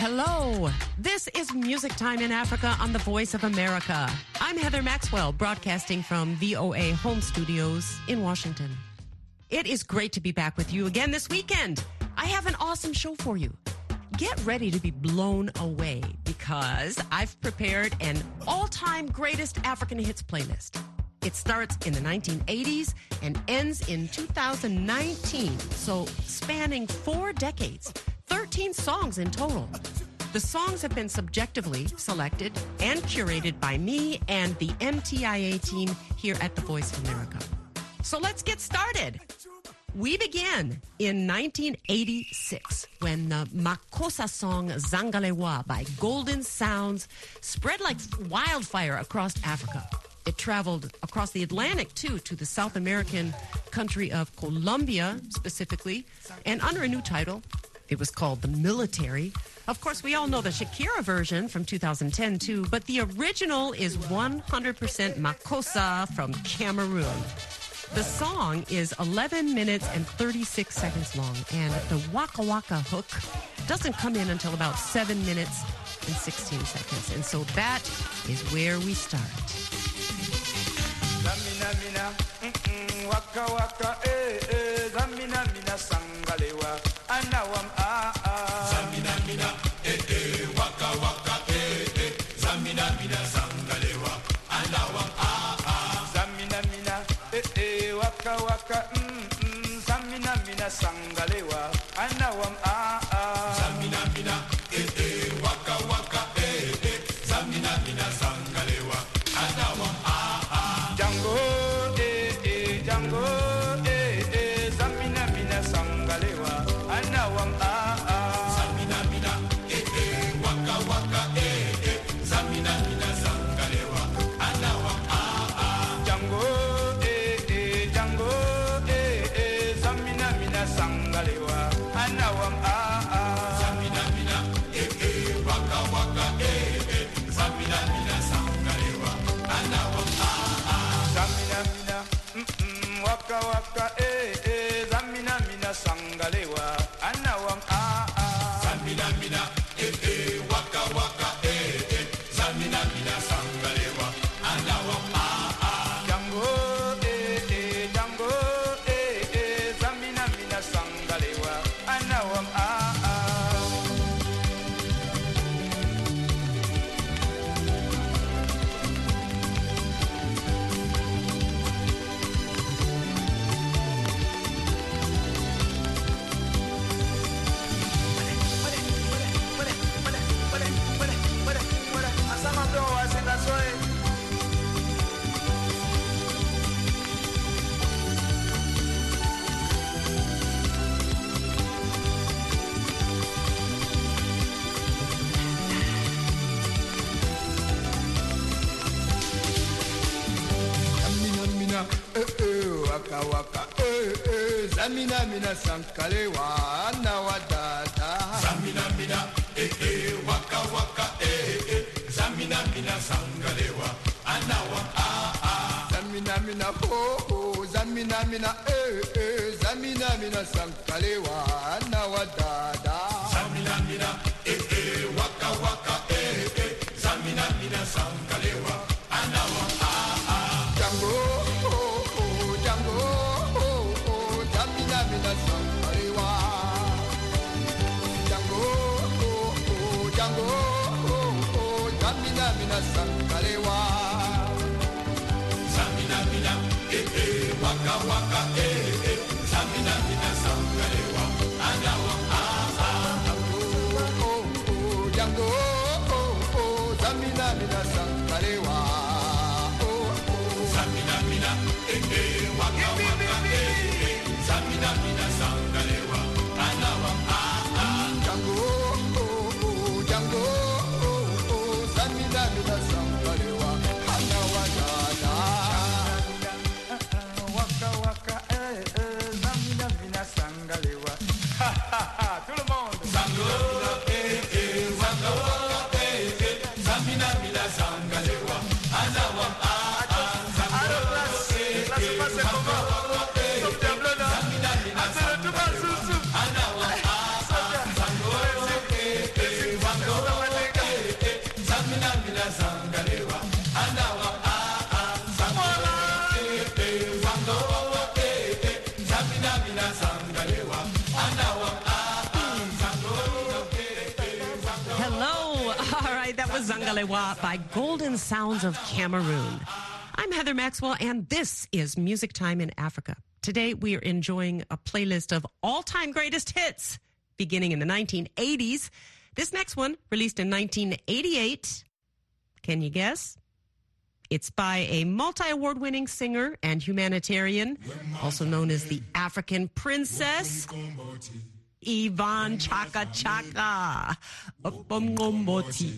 Hello. This is Music Time in Africa on the Voice of America. I'm Heather Maxwell, broadcasting from VOA Home Studios in Washington. It is great to be back with you again this weekend. I have an awesome show for you. Get ready to be blown away because I've prepared an all-time greatest African hits playlist. It starts in the 1980s and ends in 2019, so spanning 4 decades, 13 songs in total. The songs have been subjectively selected and curated by me and the MTIA team here at The Voice of America. So let's get started. We began in 1986 when the Makossa song Zangalewa by Golden Sounds spread like wildfire across Africa. It traveled across the Atlantic, too, to the South American country of Colombia, specifically, and under a new title. It was called The Military. Of course, we all know the Shakira version from 2010, too, but the original is 100% Makossa from Cameroon. The song is 11 minutes and 36 seconds long, and the Waka Waka hook doesn't come in until about 7 minutes and 16 seconds. And so that is where we start. Zamina mina, waka waka, zamina mina sangalewa, anawam Zamina mina, waka waka, zamina mina sangalewa, anawam Zamina mina, waka waka, zamina mina sangalewa, anawam Zamina mina, waka waka, zamina mina sangalewa, anawam Django, Django, zamina mina sangalewa, anawam zamina mina, waka waka, zamina mina sangalewa, anawam Django, Django, zamina mina sangalewa, anawam zamina mina, waka waka, zamina mina sangalewa, anawam Zamina mina, waka waka, zamina mina sangalewa, anawam Zamina mina, waka waka, zamina mina sangalewa, anawam Django, Django, zamina mina sangalewa, anawam waka waka, zamina mina sankalewa, nawadada. Zamina mina, waka waka, zamina mina sangalewa, anawam zamina mina ho, zamina mina zamina mina sankalewa, nawadada. Zamina mina, waka waka, zamina mina sangalewa, anawam Django. Sangalewa Zamina mina waka waka Zamina mina sangalewa anawa Django Zamina mina sangalewa Zamina mina waka waka Zamina mina sangalewa anawa Django Django waka waka, zamina mina Zangalewa by Golden Sounds of Cameroon. I'm Heather Maxwell, and this is Music Time in Africa. Today, we are enjoying a playlist of all-time greatest hits, beginning in the 1980s. This next one, released in 1988. Can you guess? It's by a multi-award-winning singer and humanitarian, also known as the African Princess, Yvonne Chaka Chaka. Opomgomboti.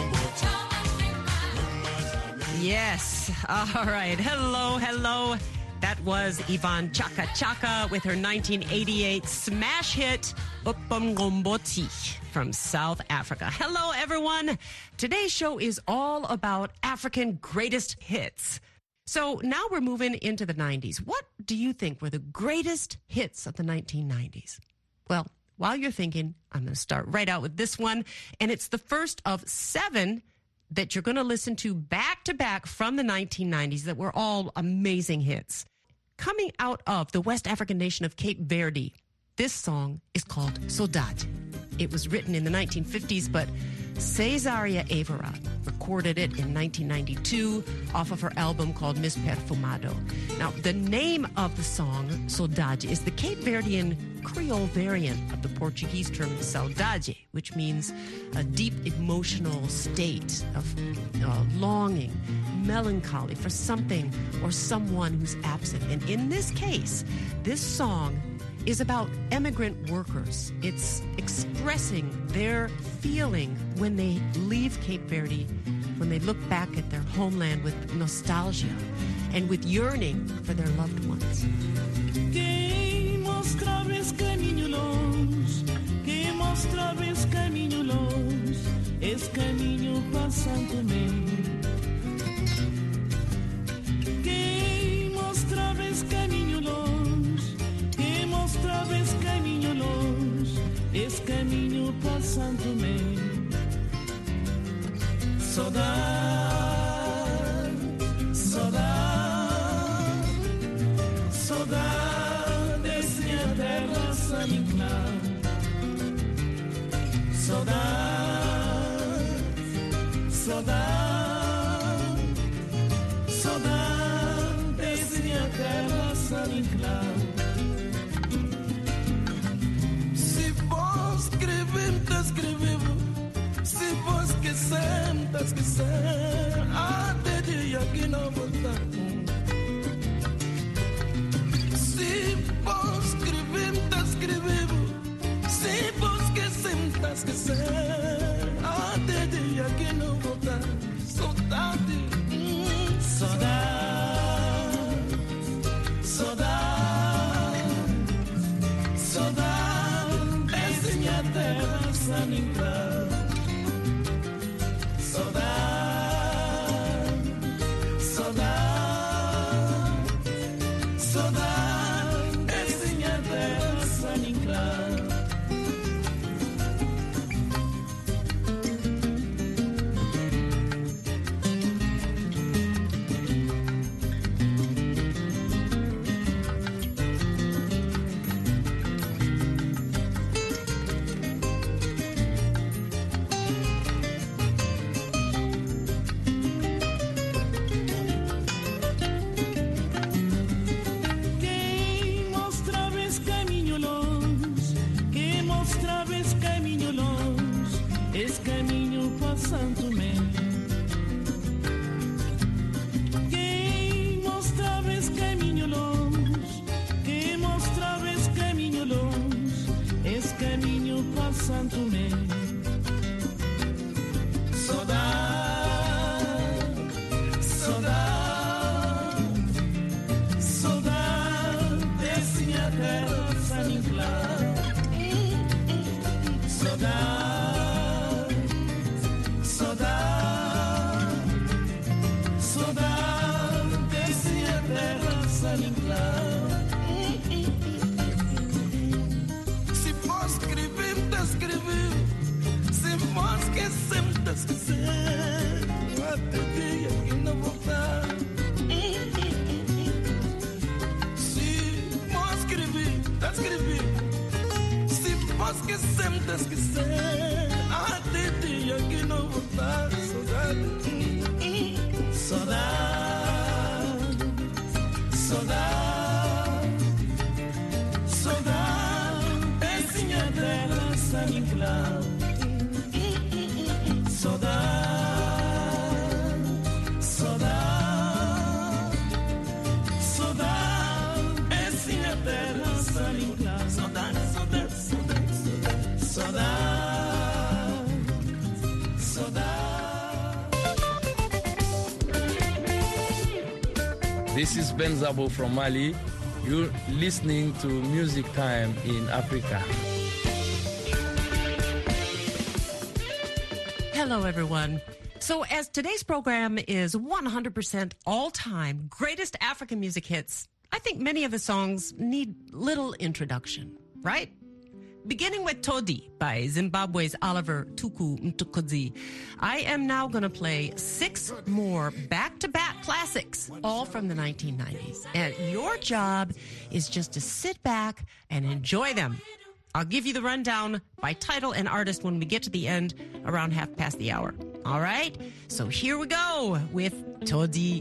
Yes. All right. Hello, hello. That was Yvonne Chaka Chaka with her 1988 smash hit, Upamgomboti, from South Africa. Hello, everyone. Today's show is all about African greatest hits. So now we're moving into the 90s. What do you think were the greatest hits of the 1990s? Well, while you're thinking, I'm going to start right out with this one. And it's the first of 7 that you're going to listen to back to back from the 1990s that were all amazing hits. Coming out of the West African nation of Cape Verde, this song is called Saudade. It was written in the 1950s, but Cesaria Evora recorded it in 1992 off of her album called Miss Perfumado. Now, the name of the song, Saudade, is the Cape Verdean Creole variant of the Portuguese term saudade, which means a deep emotional state of longing, melancholy for something or someone who's absent. And in this case, this song is about immigrant workers. It's expressing their feeling when they leave Cape Verde, when they look back at their homeland with nostalgia and with yearning for their loved ones. Quem mostrava esse caminho longe, quem mostrava esse caminho longe, esse caminho para Santo Tomé. Quem mostrava esse caminho longe, quem mostrava esse caminho longe, esse caminho para Santo Tomé. Saudade, saudade, saudade desse minha terra saninclar. Saudade, saudade, saudade desse minha terra saninclar. Se vos escrever, te escrever. Se vos esquecer, até dia que não voltar. Se vos escrever, te escrever. Se vos esquecer, até dia que não voltar. Saudade, saudade, saudade, saudade dessa minha terra saninclar. Santo Tomé. Quem mostrava esse caminho longe, quem mostrava esse caminho longe, esse caminho para Santo Tomé. Saudade, saudade, saudade desse minha terra saninclar. Saudade. Se vos escrever, te escrever. Se vos esquecer, até dia que não voltar. Se vos escrever, te escrever. Se vos esquecer, até dia que não voltar. Saudade, saudade, saudade, saudade desse minha terra saninclar. Saudade, saudade, saudade desse minha terra saninclar. Saudade, saudade, saudade, saudade, saudade. This is Ben Zabo from Mali. You're listening to Music Time in Africa. Hello, everyone. So, as today's program is 100% all-time greatest African music hits, I think many of the songs need little introduction, right? Beginning with Todi by Zimbabwe's Oliver Tuku Mtukudzi, I am now going to play 6 more back-to-back classics, all from the 1990s. And your job is just to sit back and enjoy them. I'll give you the rundown by title and artist when we get to the end, around hour. All right? So here we go with Todi.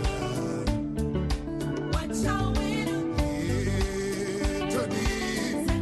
Todi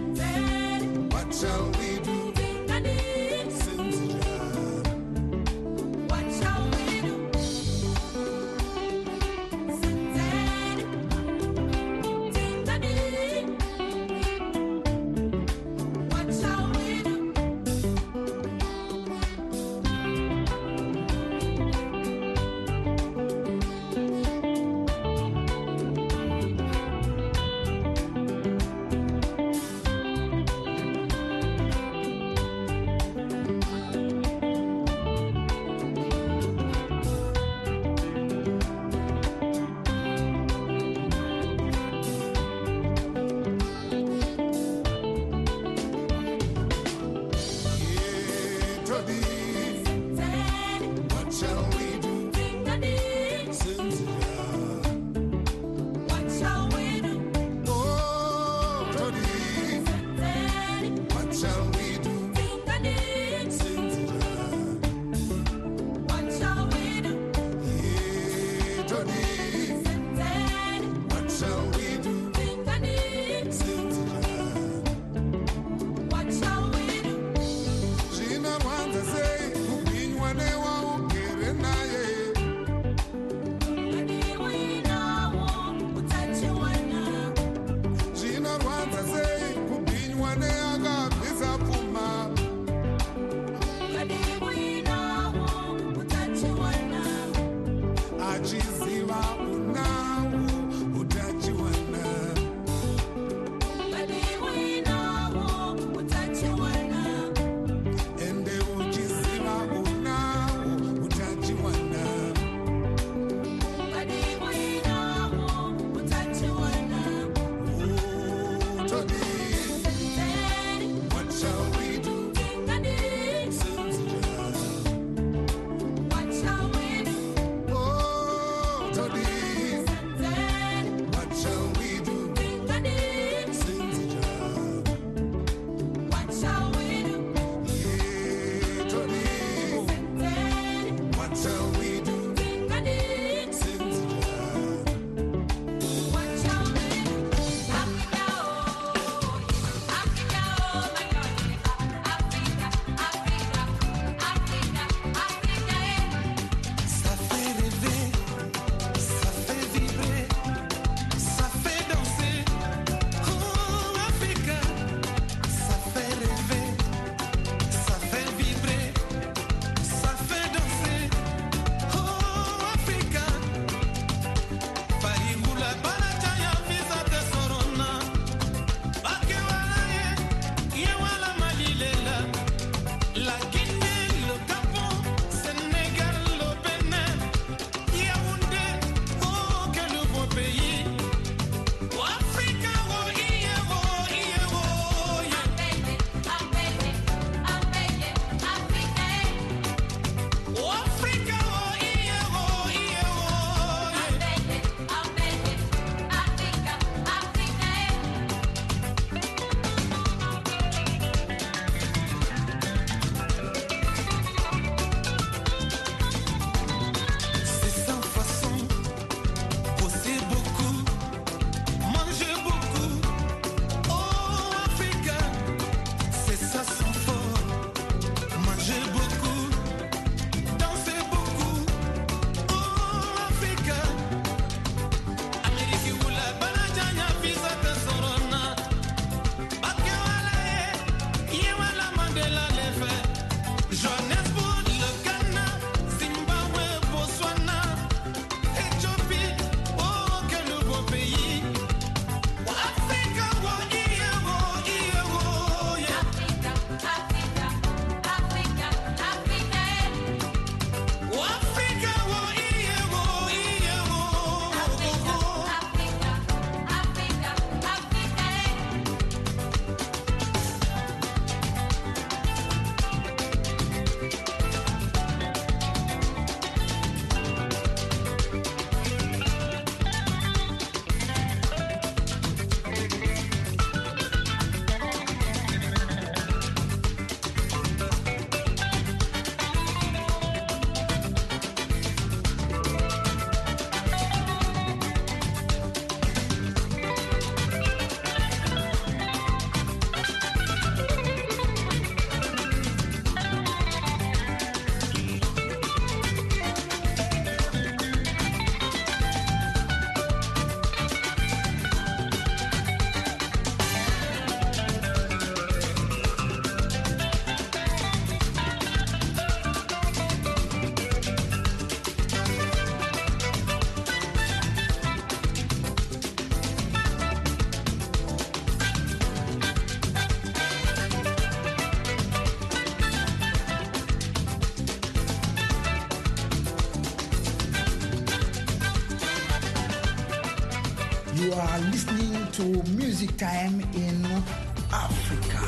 listening to Music Time in Africa.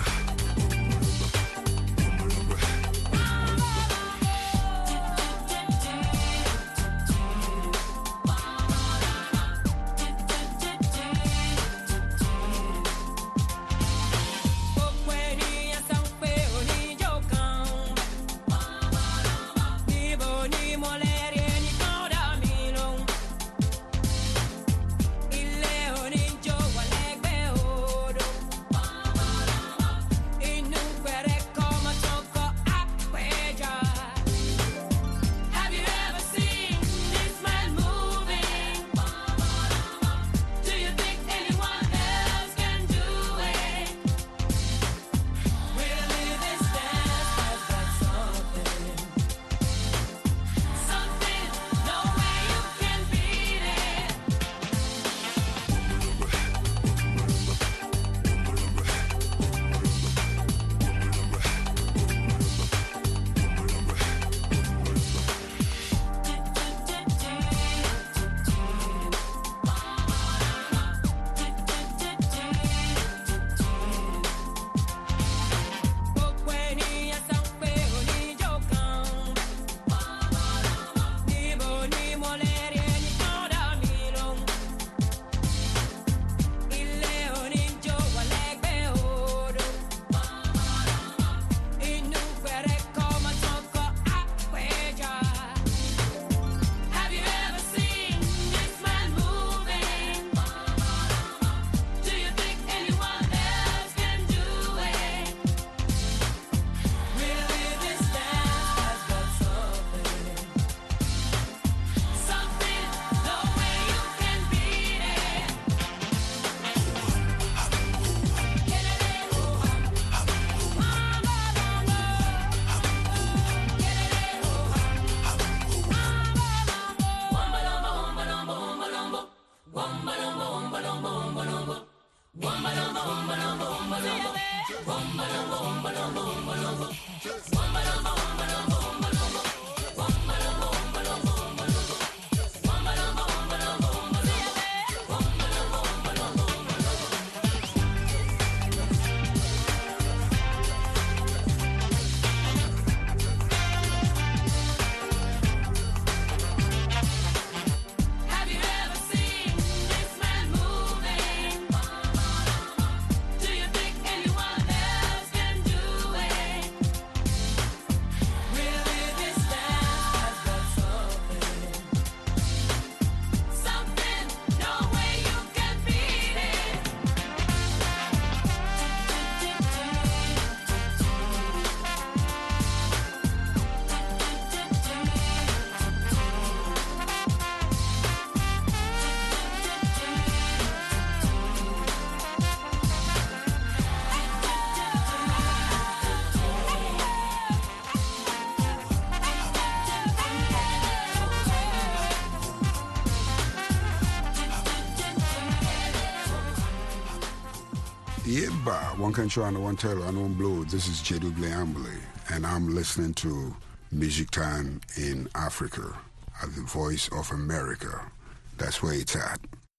Yeba, one country and one terror and one blood. This is Jedouble Ambly, and I'm listening to Music Time in Africa at the Voice of America. That's where it's at.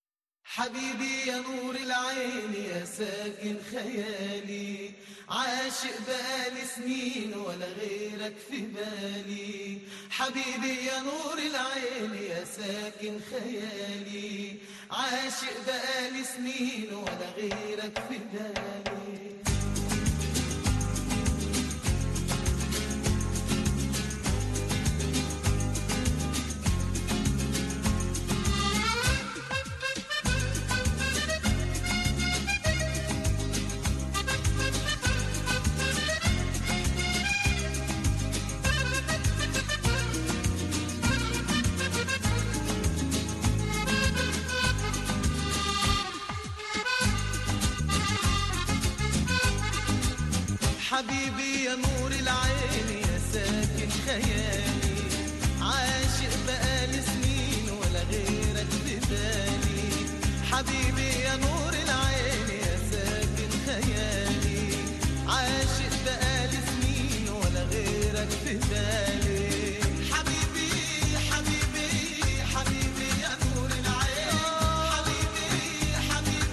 حبيبي يا نور العين يا ساكن خيالي عاشق بقالي سنين ولا غيرك في بالي حبيبي يا نور العين يا ساكن خيالي عاشق بقالي سنين ولا غيرك في بالي حبيبي يا نور العين يا ساكن خيالي عاشق بقالي سنين ولا غيرك في بالي حبيبي يا نور العين يا ساكن خيالي عاشق بقالي سنين ولا غيرك في بالي حبيبي حبيبي حبيبي يا نور العين حبيبي حبيبي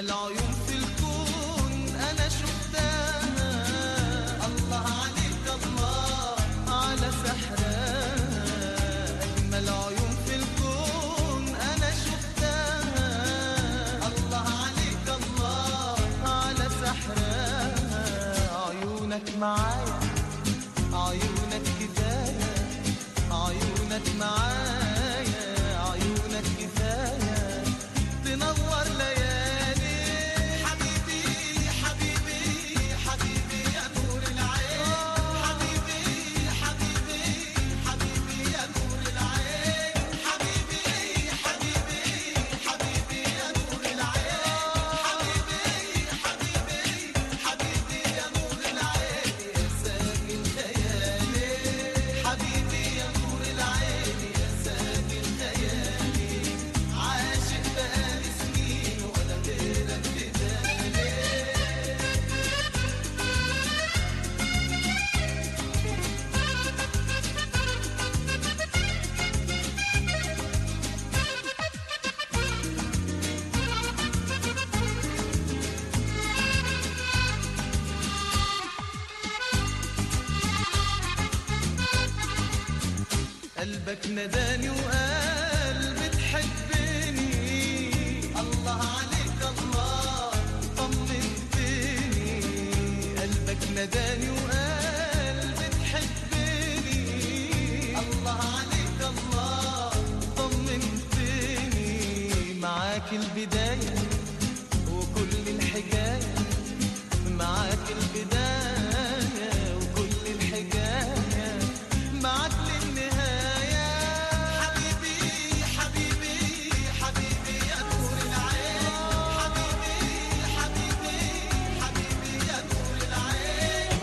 أجمل عيون في الكون أنا شفتها، الله عليك الله على سحرها. أجمل عيون في الكون أنا شفتها، الله عليك الله على سحرها. عيونك معايا عيونك كفاية، عيونك معايا عيونك كفاية تنور ليالي. حبيبي حبيبي حبيبي يا نور العين، حبيبي حبيبي حبيبي يا نور العين، حبيبي حبيبي حبيبي يا نور العين، حبيبي حبيبي حبيبي يا نور العين يا ساكن خيالي، حبيبي يا نور العين يا ساكن خيالي. عاشق بقالي سنين ولا غيرك في بالي. قلبك نداني وقال بتحبني، الله عليك الله طمنتني. قلبك نداني وقال بتحبني، الله عليك الله طمنتني. معاك البداية وكل الحكاية، معاك البداية وكل الحكاية، معاك للنهاية. حبيبي حبيبي حبيبي يا نور العين، حبيبي حبيبي حبيبي يا نور العين.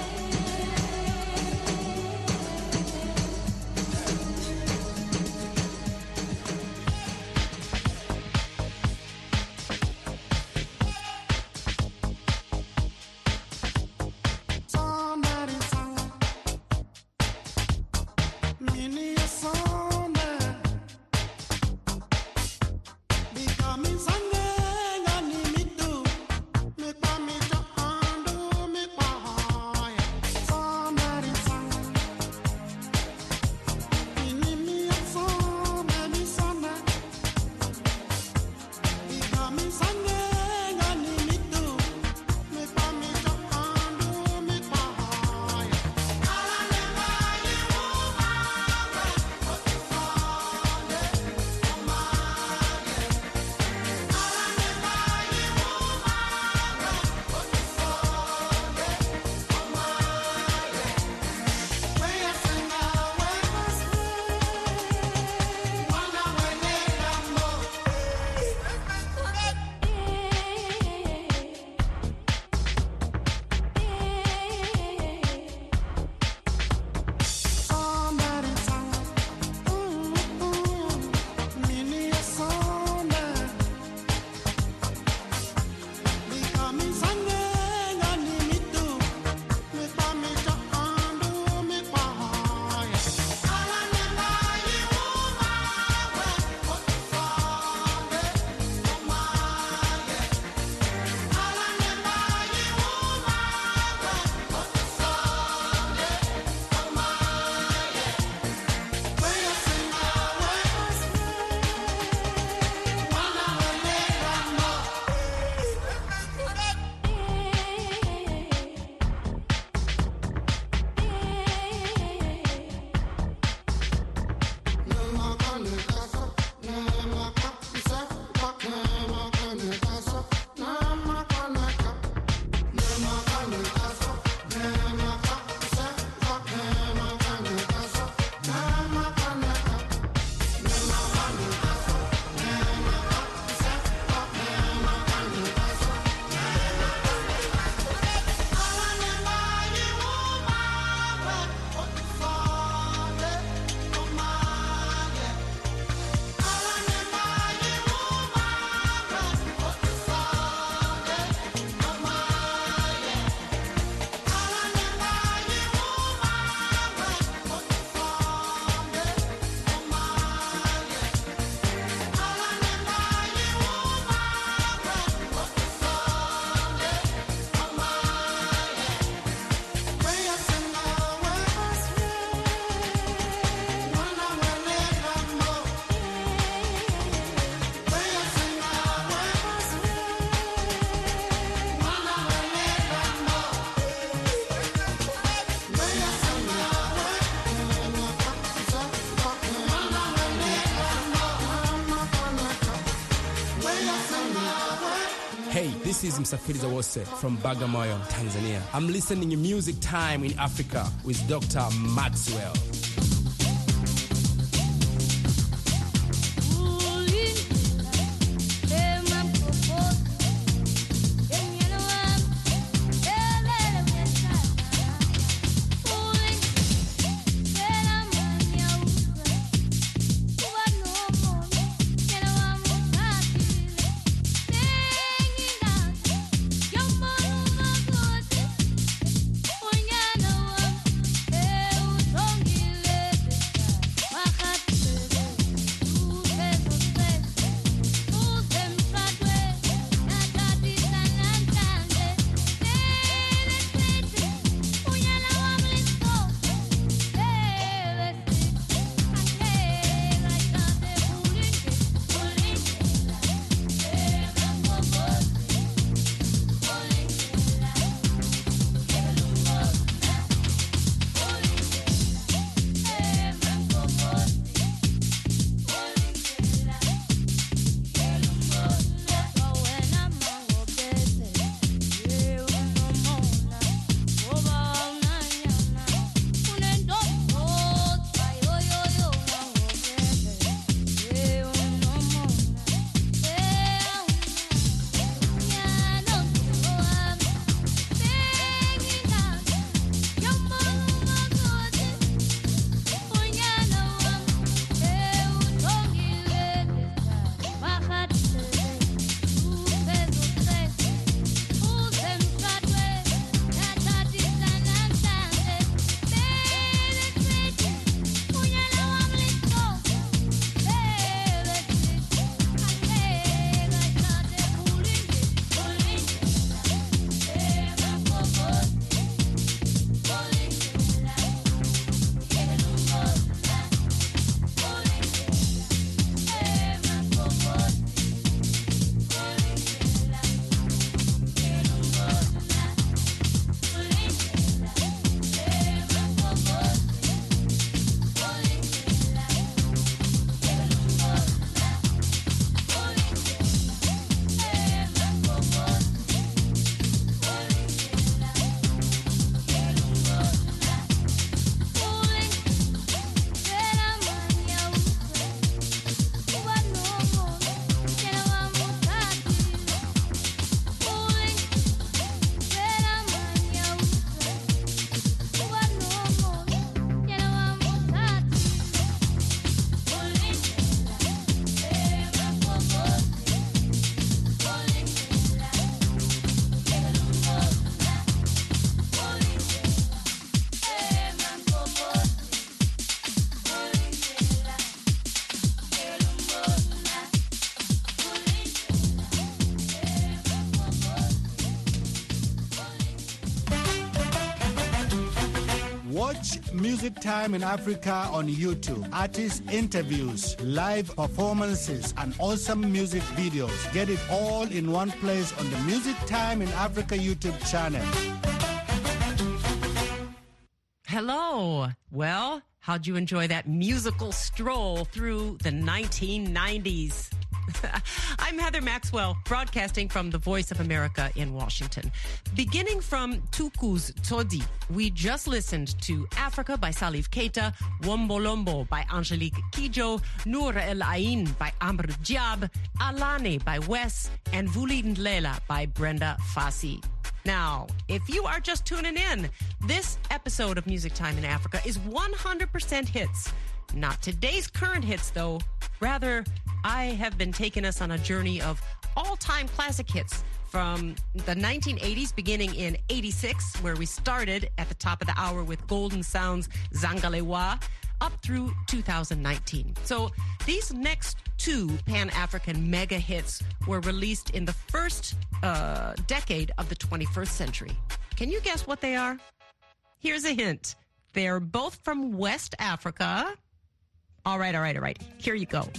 Hey, this is Msafiri Zawose from Bagamoyo, Tanzania. I'm listening to Music Time in Africa with Dr. Maxwell. Watch Music Time in Africa on YouTube. Artist interviews, live performances, and awesome music videos. Get it all in one place on the Music Time in Africa YouTube channel. Hello. Well, how'd you enjoy that musical stroll through the 1990s? I'm Heather Maxwell, broadcasting from the Voice of America in Washington. Beginning from Tuku's Todi, we just listened to Africa by Salif Keita, Wombolombo by Angelique Kidjo, Noor El Ain by Amr Diab, Alane by Wes, and Vuli Ndlela by Brenda Fassie. Now, if you are just tuning in, this episode of Music Time in Africa is 100% hits. Not today's current hits, though. Rather, I have been taking us on a journey of all-time classic hits from the 1980s, beginning in 86, where we started at the top of the hour with Golden Sound's Zangalewa, up through 2019. So these next two Pan-African mega hits were released in the first decade of the 21st century. Can you guess what they are? Here's a hint. They're both from West Africa. All right. Here you go.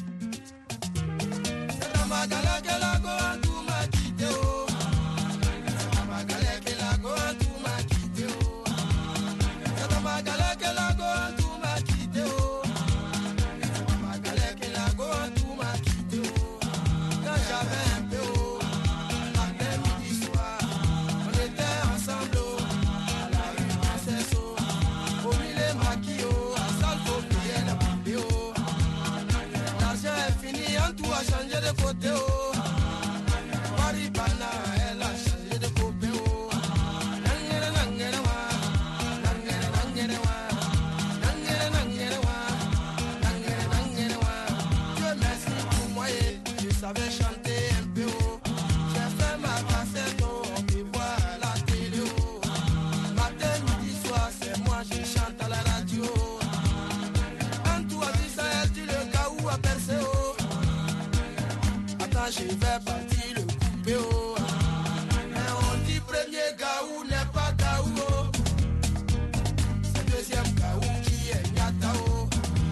côté, oh. Maribana, elle a changé de copain, oh. Nangere, nangere, wa. Nangere, nangere, wa. Nangere, nangere, wa. Nangere, nangere, wa. Dieu merci pour moi, je savais chanter un peu, oh. J'ai fait ma cassette, oh. On me voit à la télé, oh. Matin, midi, soir, c'est moi, je chante à la radio. En tout, à Israël, tu le cas où a percé, oh. Attends, je vais partir le couper, oh. Mais on dit premier gaou n'est pas gaou, oh. C'est deuxième gaou qui est nyata, oh.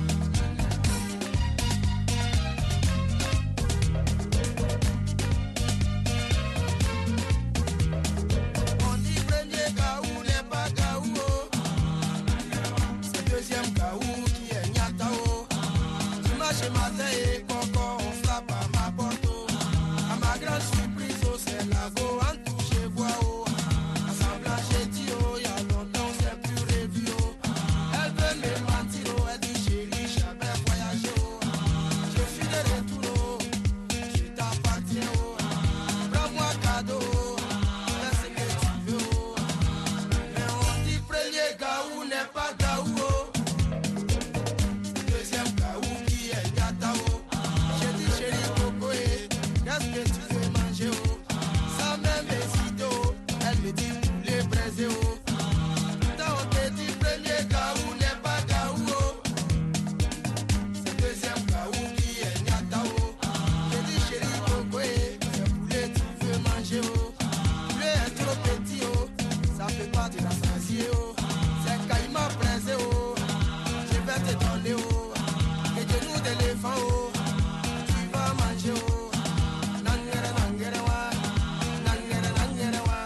On dit premier gaou n'est pas gaou, oh. C'est deuxième gaou qui est nyata, oh. Dimanche matin et coco, on frappe à ma porte, oh. À ma grande surprise, oh, c'est la go en tout, je vois, oh. À semblant, j'ai dit, oh, y'a longtemps, c'est plus revu, oh. Elle veut me mentir, oh, elle dit, chérie, j'avais voyagé, oh. Je suis de retour, oh. Je t'appartiens, oh. Prends-moi cadeau, oh. Fais ce que tu veux, oh. Mais on dit, premier gaou n'est pas gaou, oh. Deuxième gaou qui est gata, oh. J'ai dit, chérie, coco, eh, qu'est-ce que tu veux manger, oh. Sans même hésiter, oh. Elle me dit, poulet braisé, oh. Quand on te dit, premier gaou n'est pas gaou, oh. C'est deuxième gaou qui est gata, oh. J'ai dit, chérie, coco, eh, c'est poulet, tu veux manger, oh. Poulet est trop petit, oh. Ça fait pas de la sasier, oh. C'est caïman braisé, oh. Je vais te donner, oh. Et genoux d'éléphant, oh. Tu vas manger, oh. Nangere, nangere, wa. Nangere, nangere, wa.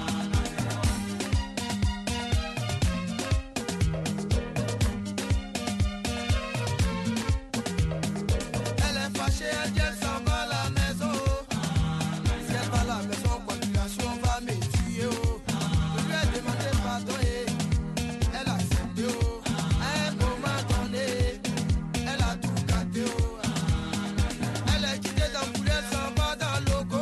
Elle est fâchée, elle dit, elle s'en va à la maison, oh. Si elle va à la maison, population va me tuer, oh. Je lui ai demandé pardon, eh. Elle a accepté, oh. À un moment donné, elle a tout gâté, oh. Elle est quittée dans le poulet, elle s'en va dans le logo.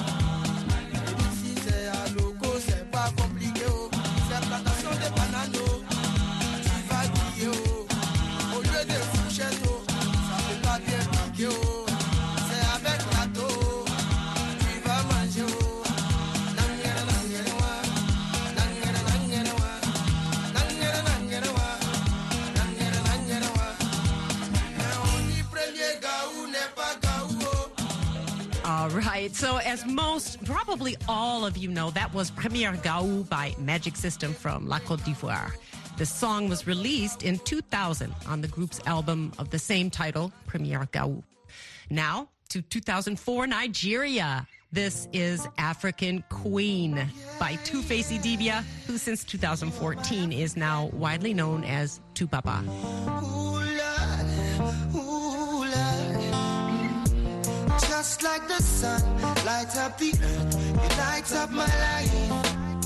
Et ici, c'est à logo, c'est pas compliqué, oh. C'est plantation de bananes, oh. Tu vas griller, oh. Au lieu de fourchette, oh. Ça fait pas bien piquer, oh. C'est avec râteau, oh. Tu vas manger, oh. Nangere, nangere, wa. Nangere, nangere, wa. Nangere, nangere, wa. Nangere, nangere, wa. Mais on dit premier gaou n'est pas gaou, oh. All right. So, as most, probably all of you know, that was Premier Gaou by Magic System from La Côte d'Ivoire. The song was released in 2000 on the group's album of the same title, Premier Gaou. Now to 2004, Nigeria. This is African Queen by Two-Face Idibia, who since 2014 is now widely known as Tupapa. Ooh, Lord, ooh, Lord. Just like the sun, light up the earth, you light up my life.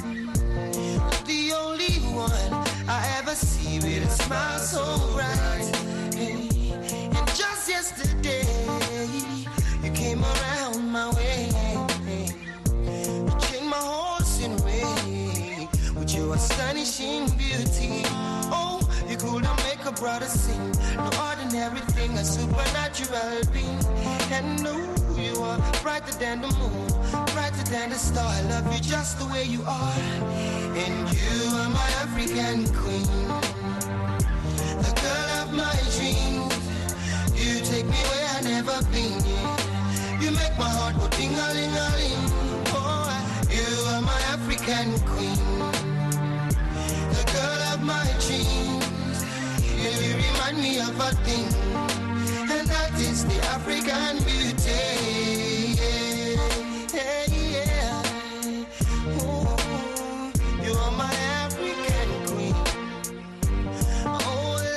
The only one I ever see with a smile so bright. Hey, and just yesterday, you came around my way. You changed my horse in way with your astonishing beauty. Oh, you could not make a brother sing. No ordinary thing, a supernatural being. And no, you are brighter than the moon, brighter than the star. I love you just the way you are. And you are my African queen, the girl of my dreams. You take me where I've never been. You make my heart go ding-a-ling-a-ling. Oh, you are my African queen, the girl of my dreams. You remind me of a thing, and that is the African beauty. Yeah, yeah. Ooh, you are my African queen. Oh,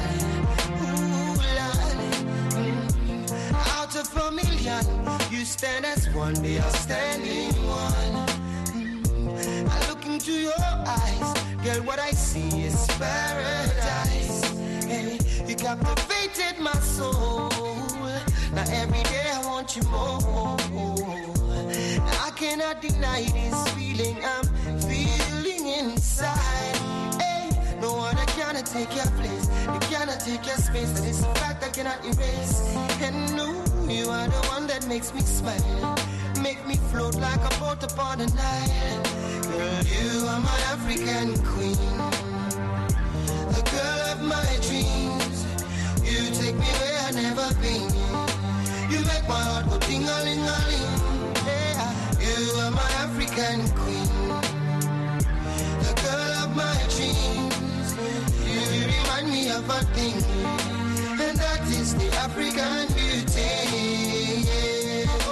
Lord, out of a million, you stand as one, the outstanding one. I look into your eyes, girl, what I see is paradise. Hey, you captivated my soul. Now every day I want want you more. I cannot deny this feeling I'm feeling inside. Hey, no one cannot take your place. You cannot take your space. That is a fact I cannot erase. And no, you are the one that makes me smile. Make me float like a boat upon the Nile. Girl, you are my African queen, the girl of my dreams. You take me where I've never been. You make my heart go ding-a-ling-a-ling. Yeah, you are my African queen, the girl of my dreams. You remind me of a thing, and that is the African beauty. Yeah.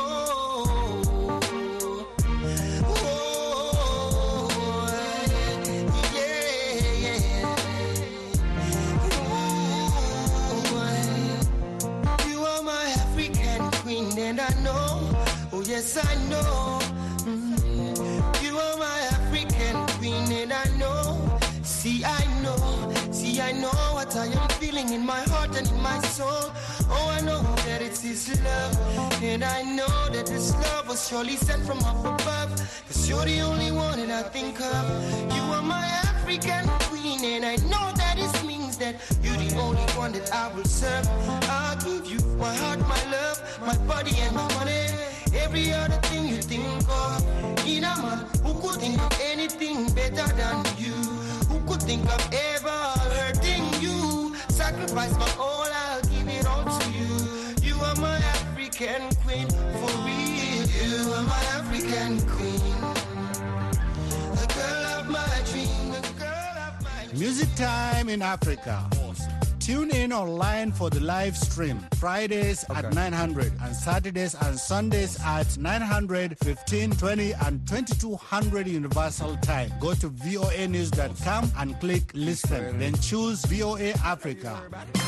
And I know, oh yes I know, you are my African queen. And I know, see I know what I am feeling in my heart and in my soul. Oh, I know that it's His love, and I know that this love was surely sent from up above, 'cause you're the only one that I think of. You are my African queen, and I know that it means that you're the only one that I will serve. I'll give you my heart, my love, my body and my money, every other thing you think of. In a man who could think of anything better than you, who could think of ever hurting you. Sacrifice my all, I'll give it all to you. You are my African queen, for real. You are my African queen, the girl of my dream, the girl of my dream. Music Time in Africa. Tune in online for the live stream. Fridays at 900 and Saturdays and Sundays at 900, 15, 20 and 2200 Universal Time. Go to voanews.com and click listen. Then choose VOA Africa.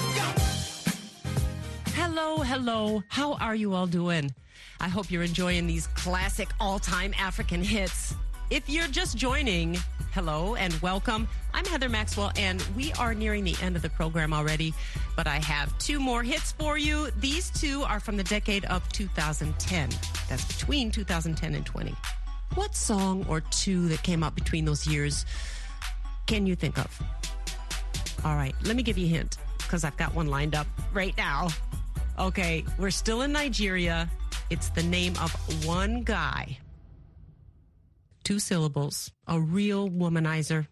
Hello. How are you all doing? I hope you're enjoying these classic all-time African hits. If you're just joining, hello and welcome. I'm Heather Maxwell, and we are nearing the end of the program already, but I have two more hits for you. These two are from the decade of 2010. That's between 2010 and 20. What song or two that came out between those years can you think of? All right, let me give you a hint, because I've got one lined up right now. Okay, we're still in Nigeria. It's the name of one guy. 2 syllables, a real womanizer.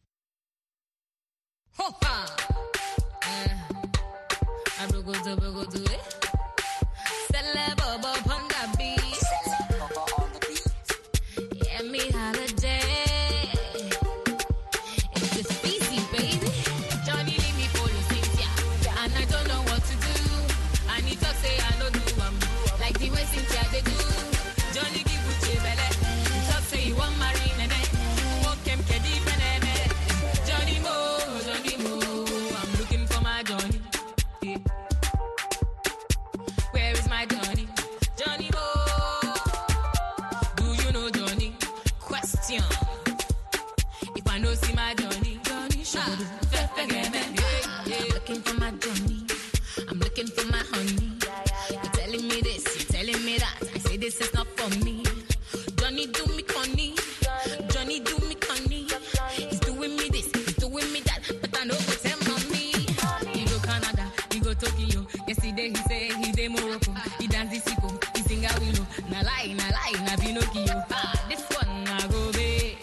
This is not for me. Johnny do me conny. Johnny do me conny. He's doing me this, he's doing me that, but I know what's him on me. He go Canada, he go Tokyo. Yesterday he say he's in Morocco. He dance the sicko, he sing a willow. Na lie, na Pinocchio. This one I go be.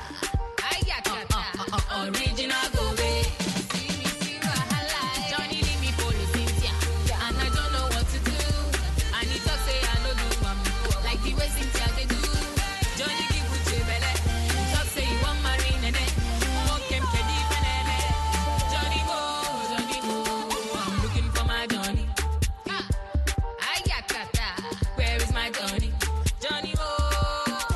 Original go be. See wahala. Johnny leave me for Cynthia, and I don't know what to do. And he talk say I no do like the way Cynthia they do. Johnny give Uche belle. He talk say he want marry Nene. Walk him kedi penene. Johnny go. I'm looking for my Johnny. Ayakata, where is my Johnny? Johnny go.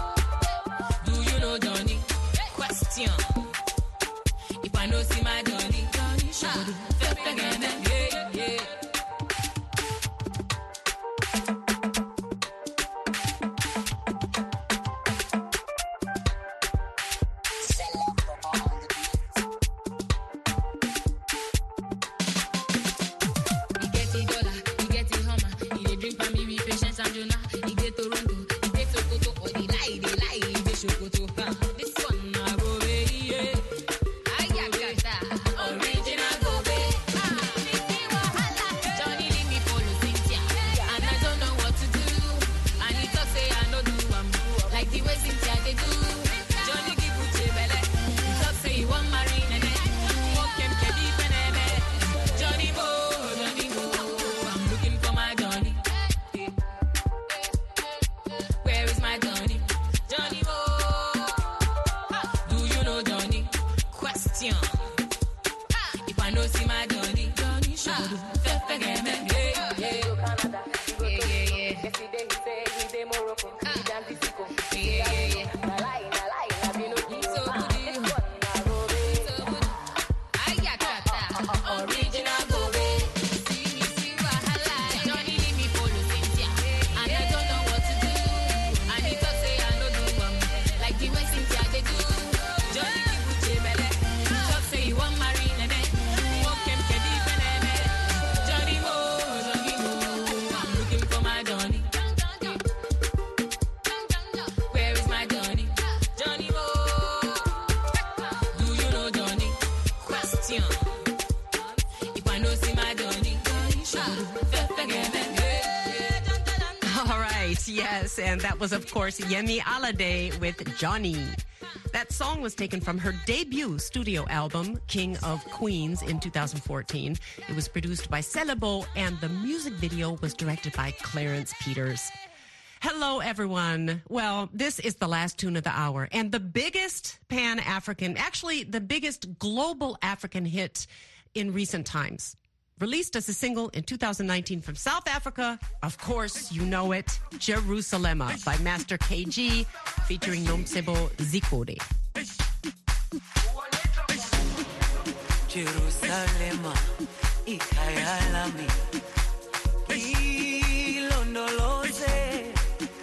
I'm looking for my Johnny. Where is my Johnny? Johnny boy. Do you know Johnny? Question. If I know see my Johnny, Johnny show. Forget me. Yes, and that was, of course, Yemi Alade with Johnny. That song was taken from her debut studio album, King of Queens, in 2014. It was produced by Celebo, and the music video was directed by Clarence Peters. Hello, everyone. Well, this is the last tune of the hour, and the biggest Pan-African, actually the biggest global African hit in recent times. Released as a single in 2019 from South Africa, of course, you know it, Jerusalema by Master KG, featuring Nomsebo Zikode. Jerusalema, ikhaya lami, ilondoloze,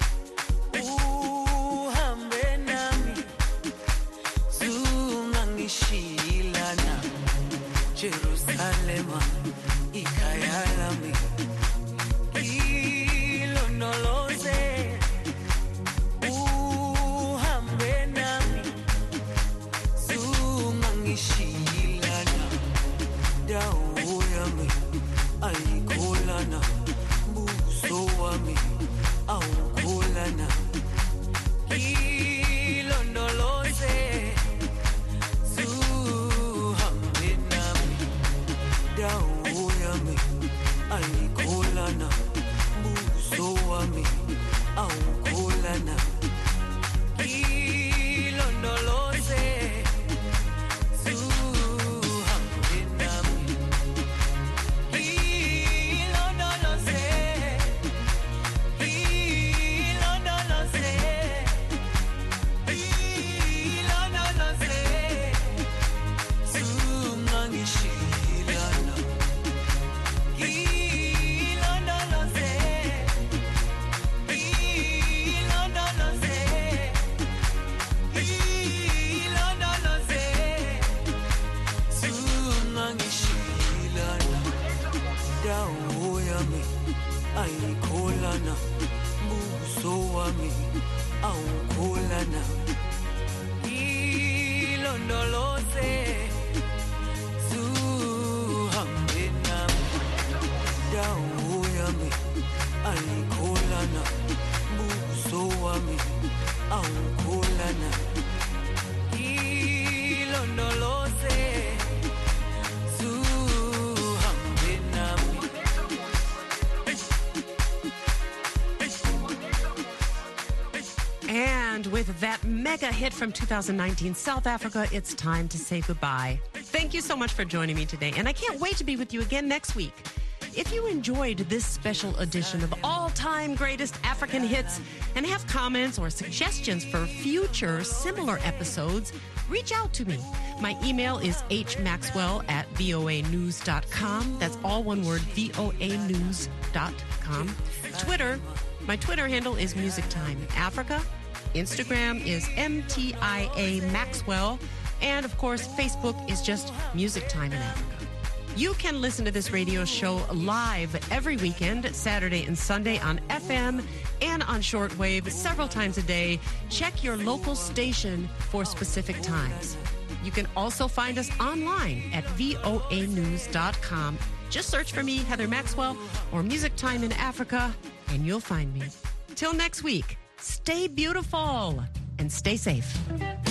uhambe nami, zungangishilana. Jerusalema, ikhaya lami, ilondoloze, uhambe nami, zungangishilana. Dawo yami ayikholana, buso wami awukholana. Ilondoloze, zuhambe nami. Dawo yami ayikholana, buso wami awukholana. Ilondoloze, zuhambe nami. Ilondoloze, ilondoloze, ilondoloze, zungangishilana. Ilondoloze, ilondoloze, ilondoloze, zungangishilana. Dawo yami ayikholana, buso wami awukholana. Ilondoloze, zuhambe nami. Dawo yami ayikholana, buso wami awukholana. Ilondoloze, zuhambe nami. And with that mega hit from 2019, South Africa, it's time to say goodbye. Thank you so much for joining me today, and I can't wait to be with you again next week. If you enjoyed this special edition of all-time greatest African hits and have comments or suggestions for future similar episodes, reach out to me. My email is hmaxwell@voanews.com. That's all one word, voanews.com. Twitter, my Twitter handle is Music Time Africa. Instagram is MTIA Maxwell. And of course, Facebook is just Music Time in Africa. You can listen to this radio show live every weekend, Saturday and Sunday on FM and on shortwave several times a day. Check your local station for specific times. You can also find us online at voanews.com. Just search for me, Heather Maxwell, or Music Time in Africa, and you'll find me. Till next week, stay beautiful and stay safe.